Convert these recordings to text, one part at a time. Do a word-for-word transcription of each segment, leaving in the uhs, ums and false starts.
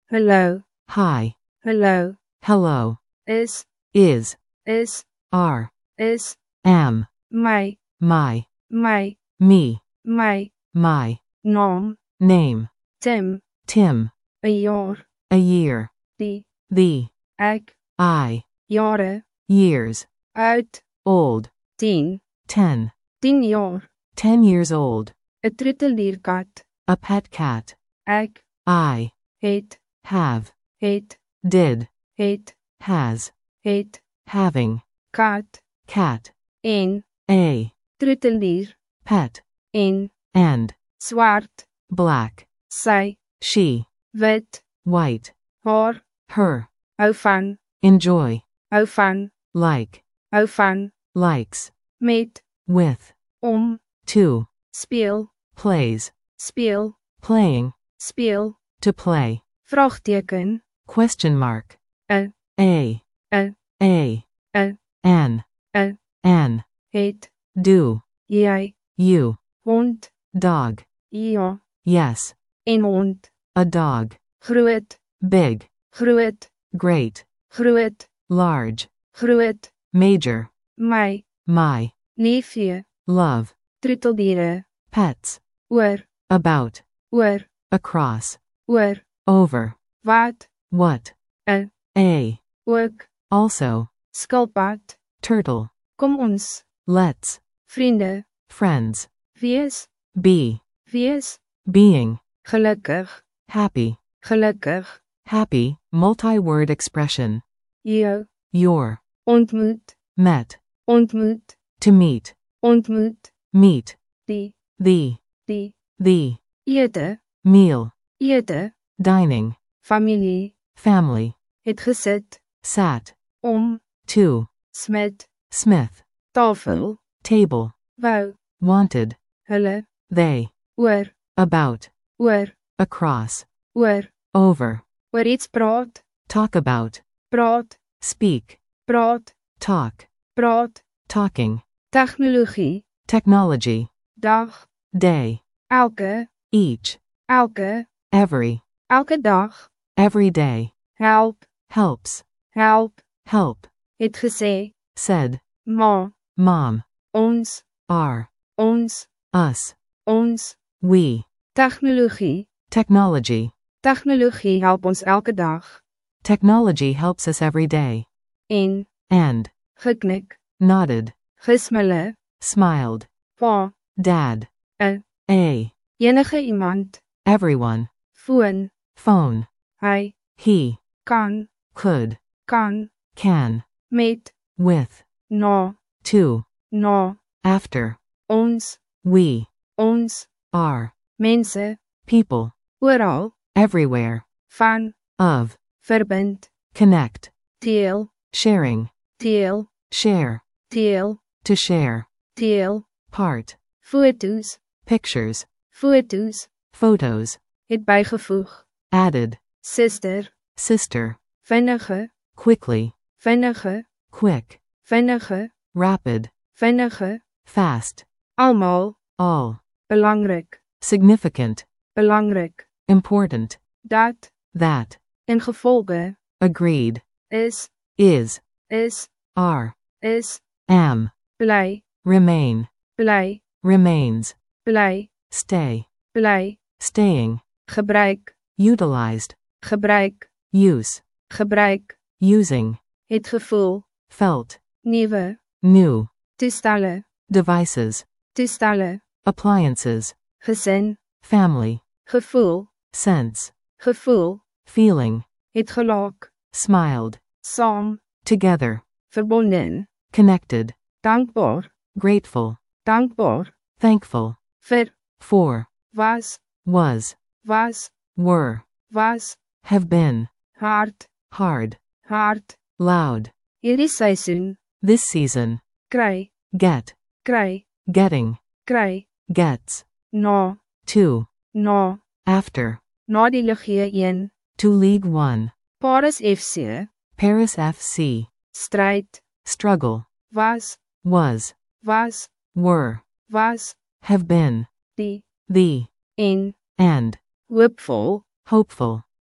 Hallo, Hi. hallo, Hello. is, Is. is, Are. is, Am. my, My. my, Me. my, My. naam, Name. Tim, Tim. een jaar, A year. die, The. ek, I. jare, Years. uit, Old. tien, Ten. tien jaar, Ten years old. een troetelierkat, A pet cat. ek, I. het, Have. het, Did. het, Has. het, Having. kat, Cat. en, A. troetelier, Pet. en, And. swart, Black. sy, She. wit, White. haar, Her. hou van, Enjoy. hou van, Like. hou van, Likes. met, With. om, To. speel, Plays. speel, Playing. speel, To play. vraagteken, Question mark. a, A. a, A. a, An. a, An. het, Do. jy, You. hond, Dog. ja, Yes. en hond, A dog. groot, Big. groot, Great. groot, Large. groot, Major. my, My. liefje, Love. troeteldiere, Pets. oor, About. oor, Across. oor, Over. wat, What. a, A. ook, Also. skilpad, Turtle. kom ons, Let's. vriende, Friends. wees, Be. wees, Being. gelukkig, Happy. gelukkig, Happy. Multi-word expression. jou, Your. ontmoet, Met. ontmoet, To meet. ontmoet, Meet. die, The. die, The. ete, Meal. ete, Dining. familie, Family. het gesit, Sat. om, To. smid, Smith. tafel, Table. wou, Wanted. hulle, They. oor, About. oor, Across. oor, Over. oor iets praat, Talk about. praat, Speak. praat, Talk. praat, Talking. tegnologie, Technology. dag, Day. elke, Each. elke, Every. elke dag, Every day. help, Helps. help, Help. het gesê, Said. ma, Mom. ons, Are. ons, Us. ons, We. tegnologie, Technology. tegnologie help ons elke dag, Technology helps us every day. en, And. geknik, Nodded. gesmille, Smiled. pa, Dad. a, A. enige iemand, Everyone. foon, Phone. hy, He. kan, Could. kan, Can. met, With. na, To. na, After. ons, We. ons, Are. mense, People. oral, Everywhere. van, Of. verbind, Connect. teel, Sharing. teel, Share. teel, To share. teel, Part. foto's, Pictures. foto's, Photos. het bijgevoeg, Added. sister, Sister. vinnige, Quickly. vinnige, Quick. vinnige, Rapid. vinnige, Fast. almal, All. belangrik, Significant. belangrik, Important. dat, That. ingevolge, Agreed. is, Is. is, Are. is, Am. bly, Remain. bly, Remains. bly, Stay. bly, Staying. gebruik, Utilized. gebruik, Use. gebruik, Using. het gevoel, Felt. nieuwe, New. toestelle, Devices. toestelle, Appliances. gesin, Family. gevoel, Sense. gevoel, Feeling. het gelaak, Smiled. saam, Together. verbonden, Connected. dankbaar, Grateful. dankbaar, Thankful. vir, For. was, Was. was, Were. was, Have been. hard, Hard. hard, Loud. hierdie seisoen, This season. kry, Get. kry, Getting. kry, Gets. na, To. na, After. na die Ligie een, To League One. Paris F C, Paris F C. strijd, Struggle. was, Was. was, Were. was, Have been. die, The. en, And. hoopvol, Hopeful.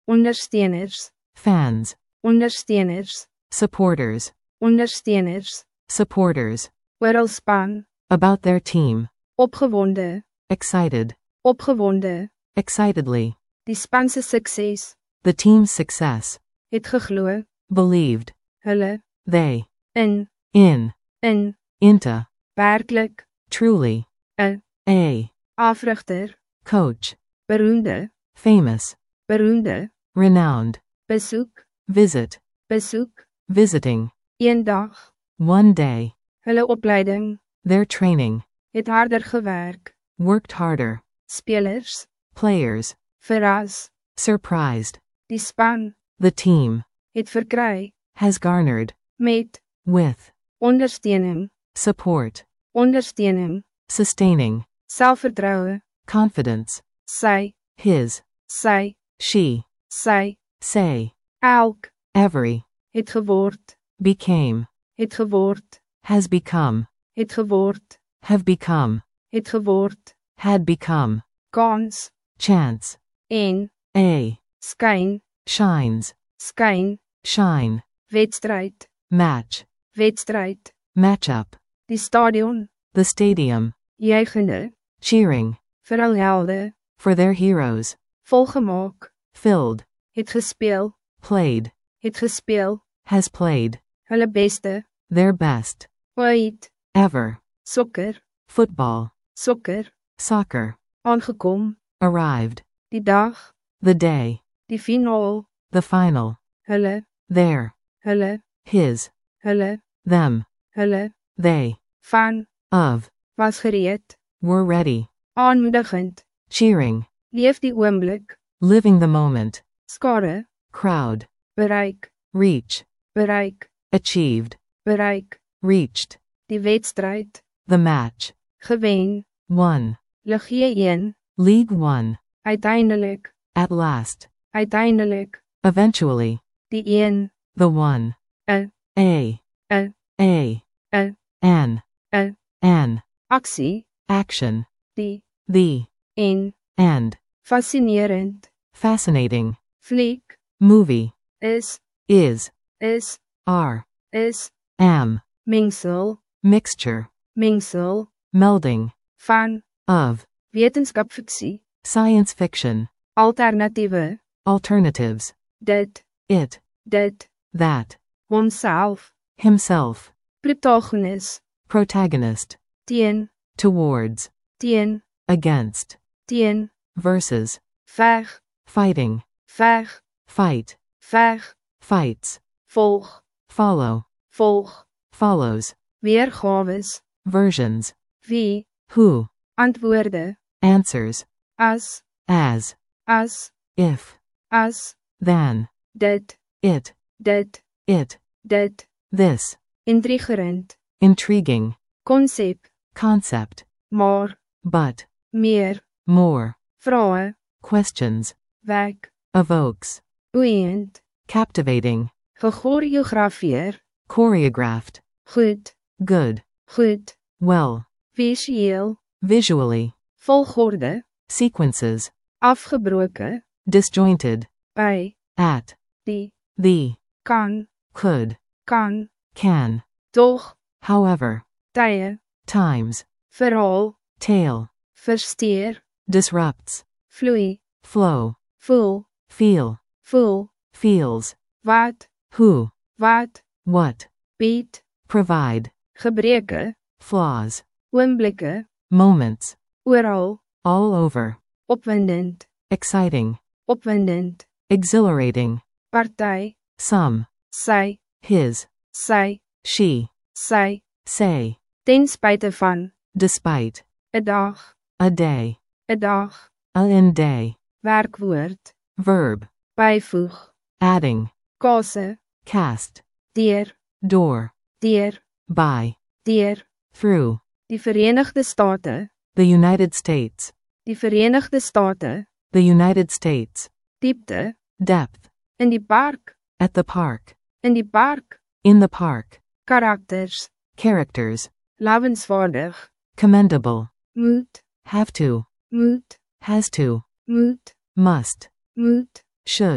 ondersteuners, fans, ondersteuners, supporters, ondersteuners, supporters, oor span, about their team, opgewonde, excited, opgewonde, excitedly, die span se sukses, the team's success, het geglo, believed, hulle, they, in, in, in, into, werklik, truly, a, a, afrigter, coach, beroemde, famous, beroemde, renowned, besoek, visit, besoek, visiting, een dag, one day, hulle opleiding, their training, het harder gewerk, worked harder, spelers, players, verras, surprised, die span, the team, het verkry, has garnered, met, with, ondersteuning, support, ondersteuning, sustaining, selfvertroue, confidence, sy, his, sy, she, sy, say, elk, every, het geword, became, het geword, has become, het geword, have become, het geword, had become, kans, chance, en, a, skyn, shines, skyn, shine, wedstryd, match, wedstryd, matchup, die stadion, the stadium, juigende, cheering, vir hul helde, for their heroes, volgemaak, filled, het gespeel, played, het gespeel, has played, hulle beste, their best, ooit, ever, sokker, football, sokker, soccer, aangekom, arrived, die dag, the day, die finaal, the final, hulle, their, hulle, his, hulle, them, hulle, they, van, of, was gereed, were ready, aanmoedigend, cheering, leef die oomblik, living the moment, skare, crowd, bereik, reach, bereik, achieved, bereik, reached, die wedstrijd, the match, gewen, won, Ligie een, League One, uiteindelik, at last, uiteindelik, eventually, die een, the one, a, a, a, a, a, an, a, an, aksie, action, die, the, en, and, fascinerend, fascinating, fliek, movie, is, is, is, are, is, am, mengsel, mixture, mengsel, melding, van, of, wetenskapfiksie, science fiction, alternatiewe, alternatives, dit, it, dit, that, homself, himself, protagonis, protagonist, teen, towards, teen, against, teen, versus, veg, fighting, veg, fight, veg, fights, volg, follow, volg, follows, weergawes, versions, wie, who, antwoorde, answers, as, as, as, if, as, than, dit, it, dit, it, dit, this, intrigerend, intriguing, konsep, concept, maar, but, meer, more, vrae, questions, wek, evokes, boeiend, captivating, gechoreografeer, choreographed, goed, good, goed, well, visueel, visually, volgorde, sequences, afgebroke, disjointed, by, at, die, the, kan, could, kan, can, toch, however, tye, times, verhaal, tale, versteer, disrupts, vloei, flow, voel, feel, voel, feels, wat, who, wat, what, bied, provide, gebreke, flaws, oomblikke, moments, oral, all over, opwindend, exciting, opwindend, exhilarating, party, some, sy, his, sy, she, sy, say, ten spyte van, despite, 'n dag, a day, 'n dag, a in day, werkwoord, verb, byvoeg, adding, kase, cast, deur, door, deur, by, deur, through, die Verenigde State, the United States, die Verenigde State, the United States, diepte, depth, in die park, at the park, in die park, in the park, karakters, characters, lawensvaardig, commendable, moet, have to, moet, has to, moet, must, moet, should,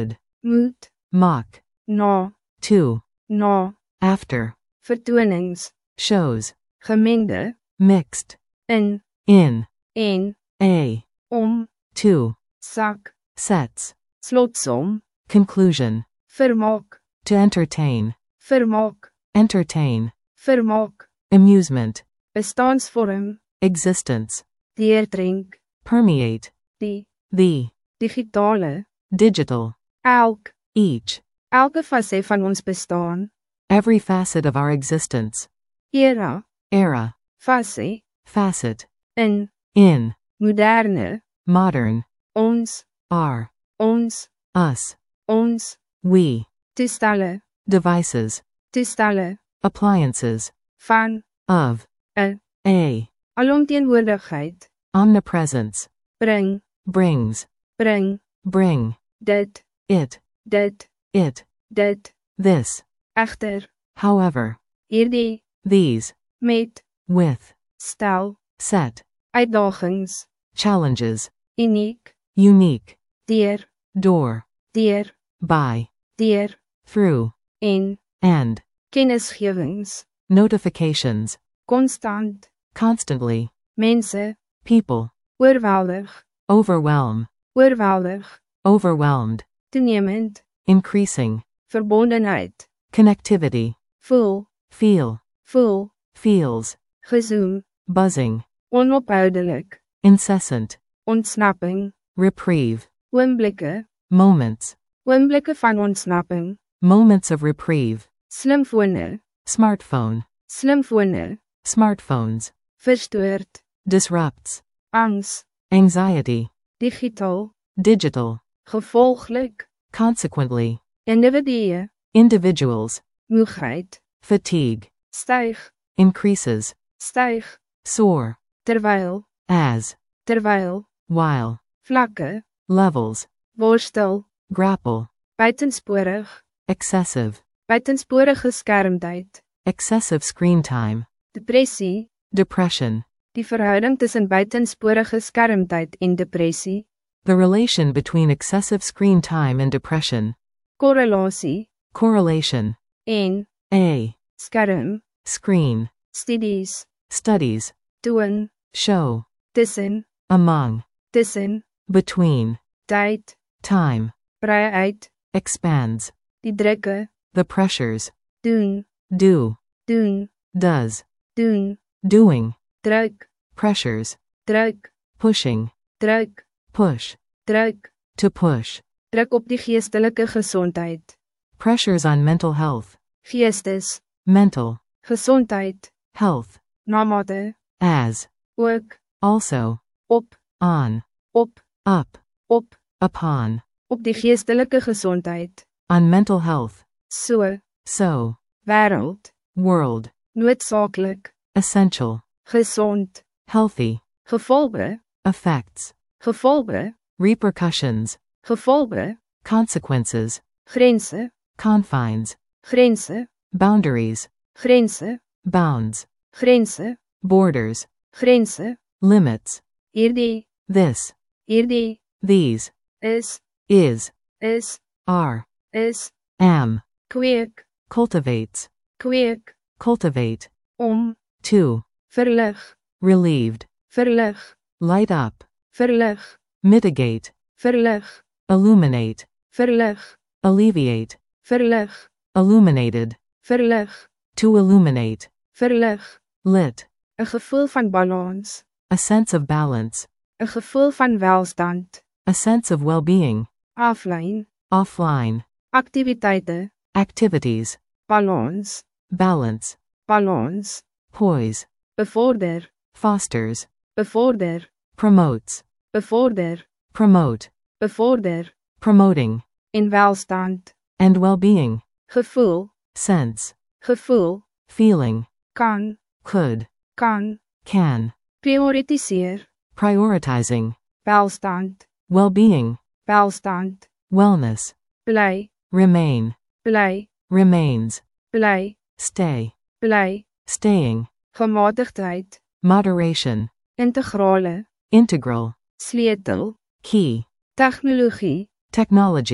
moet, mock, na, to, na, after, vertonings, shows, gemengde, mixed, in, in, en, a, om, to, sak, sets, slotsom, conclusion, vermaak, to entertain, vermaak, entertain, vermaak, amusement, bestaansvorm, existence, deurdrink, permeate, die, the, digitale, digital, elk, each, elke fase van ons bestaan, every facet of our existence, era, era, fase, facet, in, in, moderne, modern, ons, are, ons, us, ons, we, toestelle, devices, toestelle, appliances, van, of, a, a, alomteenwoordigheid, omnipresence, bring, brings, bring, bring, dit, it, dit, it, dit, this, echter, however, hierdie, these, met, with, stel, set, uitdagings, challenges, uniek, unique, deur, door, deur, by, deur, through, en, and, kennisgewings, notifications, constant, constantly, mense, people, oorweldig, overwhelm, oorweldig, overwhelmed, toenemend, increasing, verbondenheid, connectivity, voel, feel, voel, feels, gezoem, buzzing, onophoudelik, incessant, ontsnapping, reprieve, oomblikke, moments, oomblikke van ontsnapping, moments of reprieve, slimfone, smartphone, slimfone, smartphones, verstoord, disrupts, angs, anxiety, digitaal, digital, gevolglik, consequently, individue, individuals, moegheid, fatigue, styg, increases, styg, soar, terwyl, as, terwyl, while, vlakke, levels, worstel, grapple, buitensporig, excessive, buitensporige skermtyd, excessive screen time, depressie, depression, die verhouding tussen buitensporige skermtyd en depressie, the relation between excessive screen time and depression, korrelasie, correlation, en, a, skerm, screen, studies, studies, toon, show, tussen, among, tussen, between, tyd, time, brei uit, expands, die drukke, the pressures, doen, do, doen, does, doen, doing, druk, pressures, druk, pushing, druk, push, druk, to push, druk op die geestelike gesondheid, pressures on mental health, geestes, mental, gesondheid, health, namate, as, ook, also, op, on, op, up, op, upon, op die geestelike gesondheid, on mental health, so, so, wêreld, world, noodsaaklik, essential, gesond, healthy, gevolge, effects, gevolge, repercussions, gevolge, consequences, grense, confines, grense, boundaries, grense, bounds, grense, borders, grense, limits, hierdie, this, hierdie, these, is, is, is, are, is, am, kweek, cultivates, kweek, cultivate, om, to, verlig, relieved, verlig, light up, verlig, mitigate, verlig, illuminate, verlig, alleviate, verlig, illuminated, verlig, to illuminate, verlig, lit, 'n gevoel van balans, a sense of balance, 'n gevoel van welstand, a sense of well-being, aflyn, offline, aktiwiteite, activities, balans, balance, balans, poise, bevorder, fosters, bevorder, promotes, bevorder, promote, bevorder, promoting, en welstand, and well-being, gevoel, sense, gevoel, feeling, kan, could, kan, can, prioritiseer, prioritizing, welstand, well-being, welstand, wellness, bly, remain, bly, remains, bly, stay, bly, staying, gematigdheid, moderation, integrale, integral, sleutel, key, tegnologie, technology,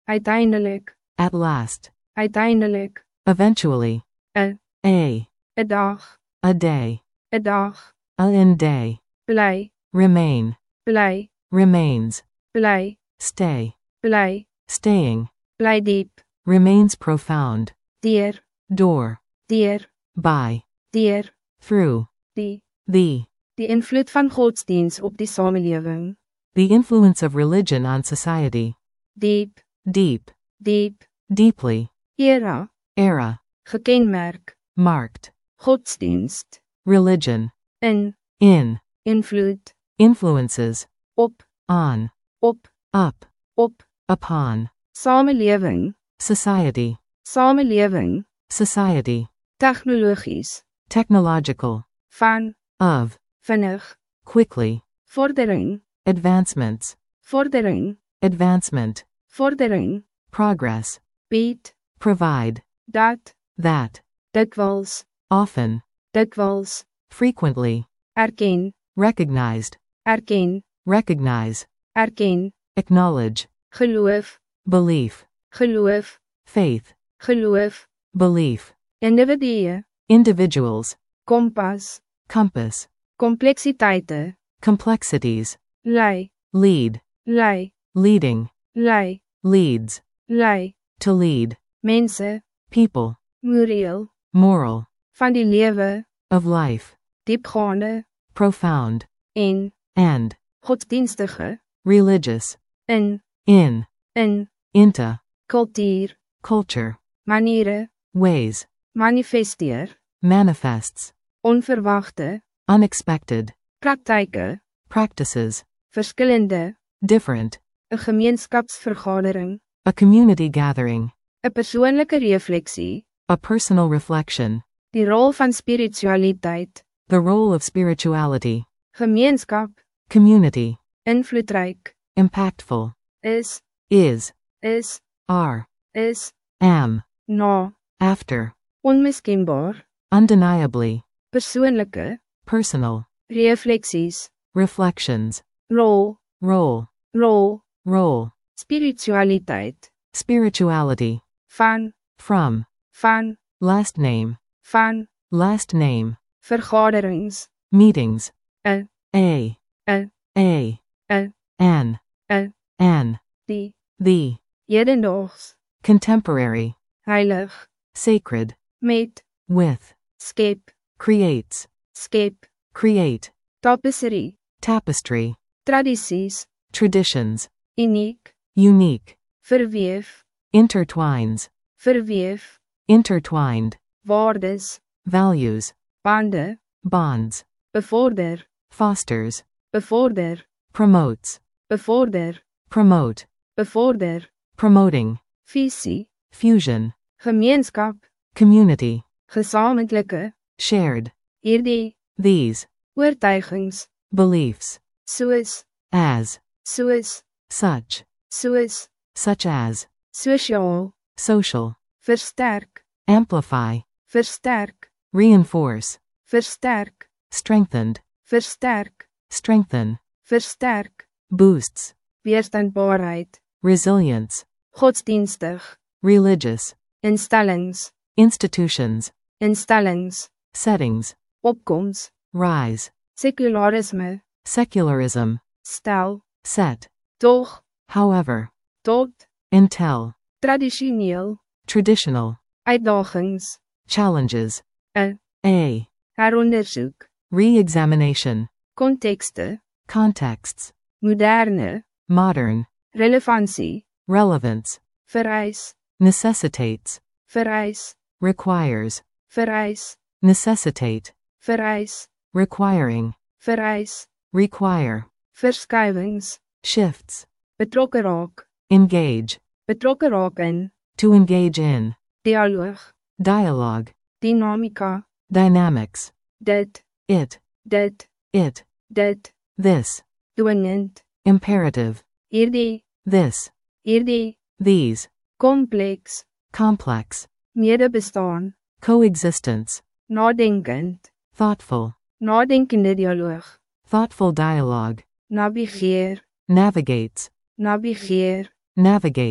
uiteindelik, At last. uiteindelik, Eventually. a, A. a dag, A day. a dag, A in day. bly, Remain. bly, Remains. bly, Stay. bly, Staying. bly diep, Remains profound. deur, Door. deur, By. deur, Through. die, The. die invloed van godsdienst op die samelewing, The influence of religion on society. diep, Deep. diep, Deeply. era, Era. gekenmerk, Marked. godsdienst, Religion. in, In. invloed, Influences. op, On. op, Up. op, Upon. samelewing, Society. samelewing, Society. tegnologies, Technological. van, Of. vinnig, Quickly. vordering, Advancements. vordering, Advancement. vordering, Progress. bied, Provide. dat, That. dikwels, Often. dikwels, Frequently. erken, Recognized. erken, Recognize. erken, Acknowledge. geloof, Belief. geloof, Faith. geloof, Belief. individue, Individuals. kompas, Compass. kompleksiteite, Complexities. lei, Lead. lei, Leading. lei, Leads. lei, To lead. mense, People. moreel, Moral. van die lewe, Of life. diepgaande, Profound. en, And. godsdienstige, Religious. in, In. in, Into. kultuur, Culture. maniere, Ways. manifesteer, Manifests. onverwachte, Unexpected. praktyke, Practices. verskillende, Different. 'n gemeenskapsvergadering, A community gathering. 'n persoonlike refleksie, A personal reflection. die rol van spiritualiteit, The role of spirituality. gemeenskap, Community. invloedryk, Impactful. is, Is. is, Are. is, Am. na, After. onmiskenbaar, Undeniably. persoonlike, Personal. refleksies, Reflections. rol, Role. rol, Role. spiritualiteit, Spirituality. van, From. van, Last name. van, Last name. vergaderings, Meetings. 'n, A. 'n, A. 'n, An. 'n, An. die, The. hedendaags, Contemporary. heilig, Sacred. met, With. skep, Creates. skep, Create. tapisserie, Tapestry. tradisies, Traditions. uniek, Unique. verweef, Intertwines. verweef, Intertwined. waardes, Values. bande, Bonds. bevorder, Fosters. bevorder, Promotes. bevorder, Promote. bevorder, Promoting. visie, Fusion. gemeenskap, Community. gesamentlike, Shared. hierdie, These. oortuigings, Beliefs. soos, As. soos, Such. soos, Such as. sosiaal, Social. versterk, Amplify. versterk, Reinforce. versterk, Strengthened. versterk, Strengthen. versterk, Boosts. weerstandbaarheid, Resilience. godsdienstig, Religious. instellings, Institutions. instellings, Settings. opkoms, Rise. secularisme, Secularism. stel, Set. tog, However. tot, Until. traditioneel, Traditional. uitdagings, Challenges. 'n, A. heronderzoek, Re-examination. kontekste, Contexts. moderne, Modern. relevantie, Relevance. vereis, Necessitates. vereis, Requires. vereis, Necessitate. vereis, Requiring. vereis, Require. verskuiwings, Shifts. betrokke raak, Engage. betrokke raak in, To engage in. dialoog, Dialogue. dinamika, Dynamics. dit, It. dit, It. dit, This. dwingend, Imperative. hierdie, This. hierdie, These. kompleks, Complex. medebestaan, Coexistence. nadenkend, Thoughtful. nadenkende dialoog, Thoughtful dialogue. navigeer, Navigates. navigeer, Navigate.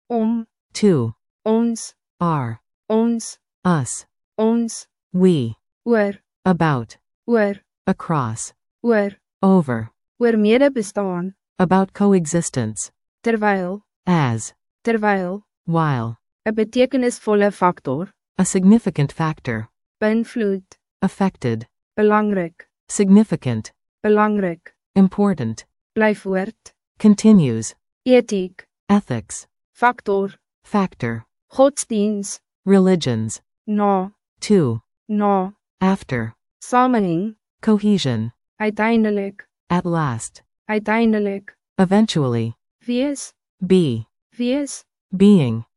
om, to, ons, are, ons, us, ons, we, oor, about, oor, across, oor, over, oor mede bestaan, about coexistence, terwyl, as, terwyl, while, 'n betekenisvolle faktor, a significant factor, beïnvloed, affected, belangrik, significant, belangrik, important, bly voort, continues, etiek, ethics, faktor, factor, godsdiens, religions, na, to, na, after, sameheng, cohesion, uiteindelik, at last, uiteindelik, eventually, wees, be, wees, being,